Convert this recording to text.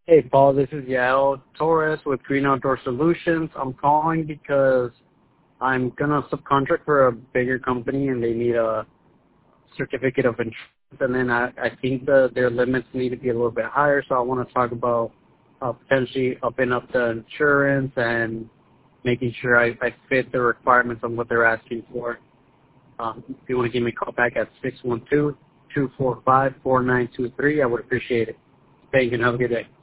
Hey, Paul, this is Yael Torres with Green Outdoor Solutions. I'm calling because I'm going to subcontract for a bigger company and they need a certificate of insurance. And then I think their limits need to be a little bit higher, so I want to talk about potentially upping up the insurance and making sure I fit the requirements on what they're asking for. If you want to give me a call back at 612-245-4923, I would appreciate it. Thank you and have a good day.